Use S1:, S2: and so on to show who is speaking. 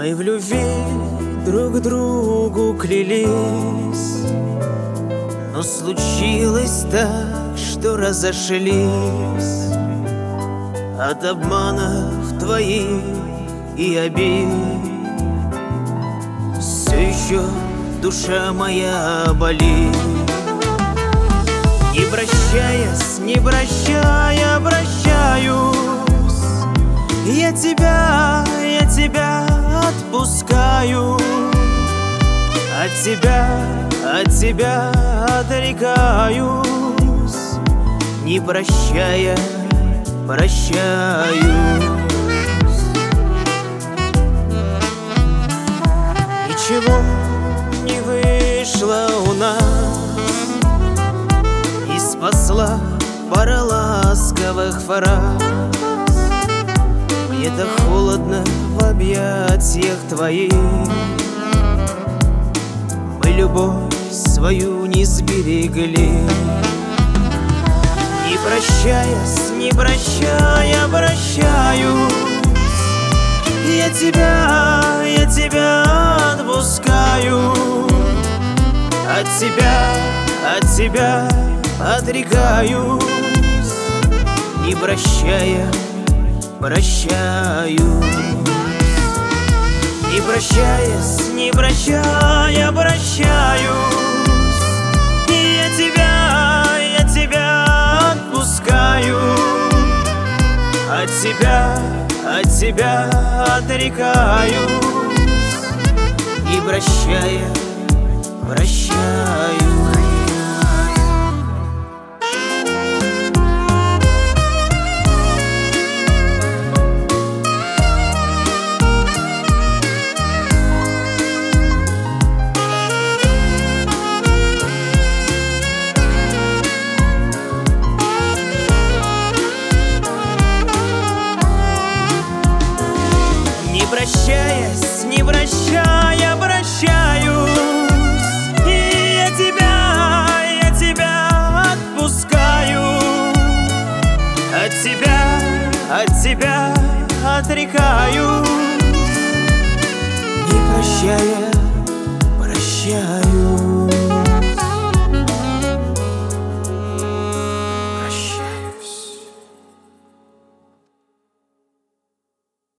S1: Мы в любви друг другу клялись, но случилось так, что разошлись от обманов твоих и обид. Все еще душа моя болит. Не прощаясь, не прощая, прощаюсь. Я тебя отпускаю. От тебя отрекаюсь. Не прощая, прощаюсь. Ничего не вышло у нас, и спасла пара ласковых фраз. Мне-то холодно в объятиях твоих. Мы любовь свою не сберегли. Не прощаясь, не прощая, прощаюсь. Я тебя отпускаю. От тебя отрекаюсь. Не прощая, прощаю. Не прощаясь, не прощая, прощаюсь. Я тебя отпускаю. От тебя отрекаюсь. Не прощая, прощаю. Не прощаясь, не прощая, прощаюсь. И я тебя отпускаю. От тебя отрекаюсь. Не прощая, прощаю.